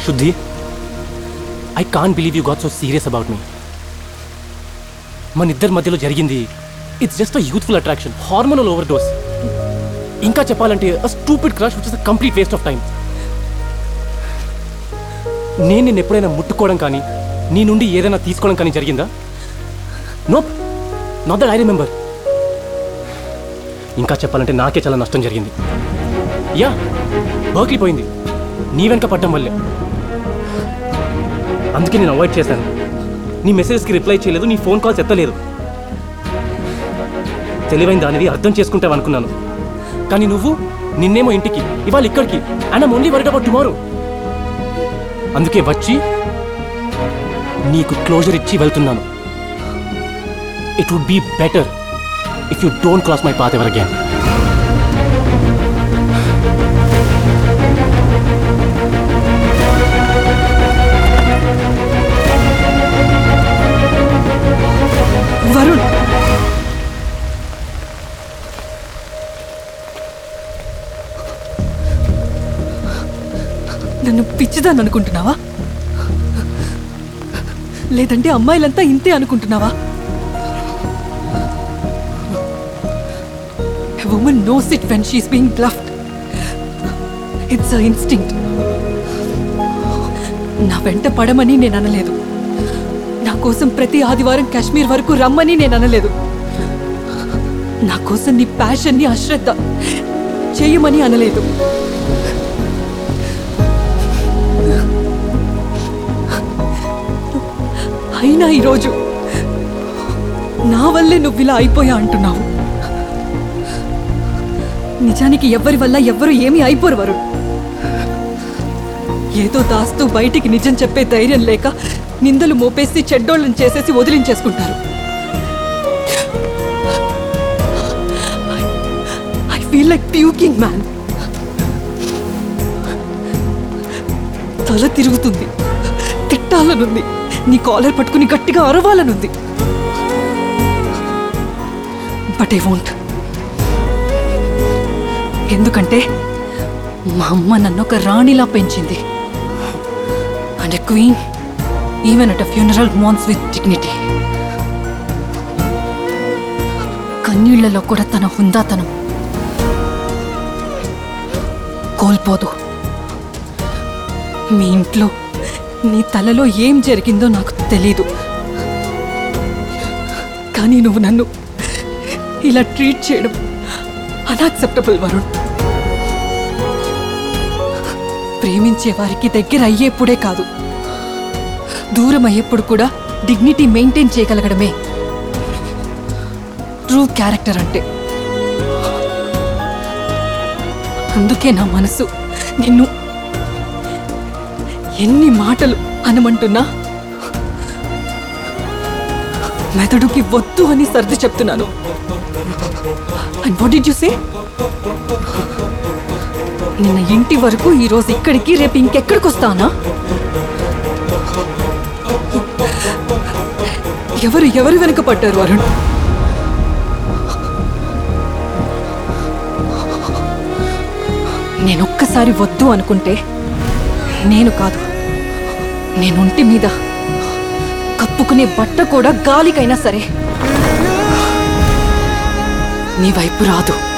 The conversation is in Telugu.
శుద్ధి, I can't believe you got so serious about me. మన ఇద్దరి మధ్యలో జరిగింది it's just a youthful attraction, hormonal overdose. ఇంకా చెప్పాలంటే a stupid crush which is a complete waste of time. నేను నిన్ను ఎప్పుడైనా ముట్టుకోవడం కానీ నీ నుండి ఏదైనా తీసుకోవడం కానీ జరిగిందా? Nope, not that I remember. ఇంకా చెప్పాలంటే నాకే చాలా నష్టం జరిగింది. యా, బర్క్లీ పోయింది నీ వెనక పడ్డం వల్లే. అందుకే నేను అవాయిడ్ చేశాను. నీ మెసేజ్కి రిప్లై చేయలేదు, నీ ఫోన్ కాల్స్ ఎత్తలేదు. తెలివైన దానిది అర్థం చేసుకుంటావనుకున్నాను. కానీ నువ్వు నిన్నేమో ఇంటికి, ఇవాళ ఇక్కడికి, and I'm only worried about tomorrow. అందుకే వచ్చి నీకు క్లోజర్ ఇచ్చి వెళ్తున్నాను. It would be better if you don't cross my path ever again. Varun, నన్ను పిచ్చిదాన్ని అనుకుంటున్నావా? లేదంటే అమ్మాయిలంతా ఇంతే అనుకుంటున్నావా? A woman knows it when she's being bluffed. It's her instinct. నా వెంట పడమని నేను అనలేదు. నా కోసం ప్రతి ఆదివారం కాశ్మీర్ వరకు రమ్మని నేను అనలేదు. నా కోసం నీ ప్యాషన్ని అశ్రద్ధ చేయమని అనలేదు. అయినా ఈరోజు నా వల్లే నువ్వు ఇలా అయిపోయా అంటున్నావు. నిజానికి ఎవరి వల్ల ఎవ్వరూ ఏమీ అయిపోరు వరుణ్. ఏదో దాస్తూ బయటికి నిజం చెప్పే ధైర్యం లేక నిందలు మోపేసి చెడ్డోళ్ళని చేసేసి వదిలించేసుకుంటారు. I feel like puking man. తల తిరుగుతుంది, తిట్టాలనుంది, నీ కాలర్ పట్టుకుని గట్టిగా అరవాలనుంది. But I won't. ఎందుకంటే మా అమ్మ నన్ను ఒక రాణిలా పెంచింది. And a queen even at a funeral moans with dignity. కన్నీళ్లలో కూడా తన హుందాతనం కోల్పోదు. మీ ఇంట్లో నీ తలలో ఏం జరిగిందో నాకు తెలీదు, కానీ నువ్వు నన్ను ఇలా ట్రీట్ చేయడం అన్యాక్సెప్టబుల్ వరుణ్. ప్రేమించే వారికి దగ్గర అయ్యేప్పుడే కాదు, దూరం అయ్యేప్పుడు కూడా డిగ్నిటీ మెయింటైన్ చేయగలగడమే ట్రూ క్యారెక్టర్ అంటే. అందుకే నా మనసు నిన్ను ఎన్ని మాటలు అనమంటున్నా మెదడుకి వద్దు అని సర్ది చెప్తున్నాను. And what did you say? నిన్న ఇంటి వరకు, ఈరోజు ఇక్కడికి, రేపు ఇంకెక్కడికి వస్తానా? ఎవరు వెనుక పడ్డారు వరుణ్? నేనొక్కసారి వద్దు అనుకుంటే నేను కాదు, నేనుంటి మీద కప్పుకునే బట్ట కూడా గాలికైనా సరే నీ వైపు రాదు.